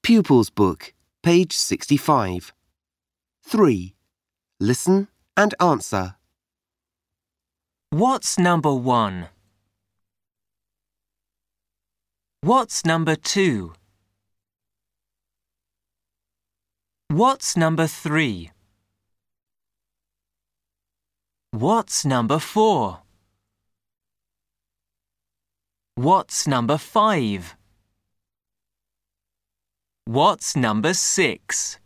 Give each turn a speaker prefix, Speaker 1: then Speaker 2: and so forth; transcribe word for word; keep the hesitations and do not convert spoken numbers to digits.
Speaker 1: Pupils Book, page sixty-five. three. Listen and answer.
Speaker 2: What's number one? What's number two? What's number three? What's number four? What's number five? What's number six?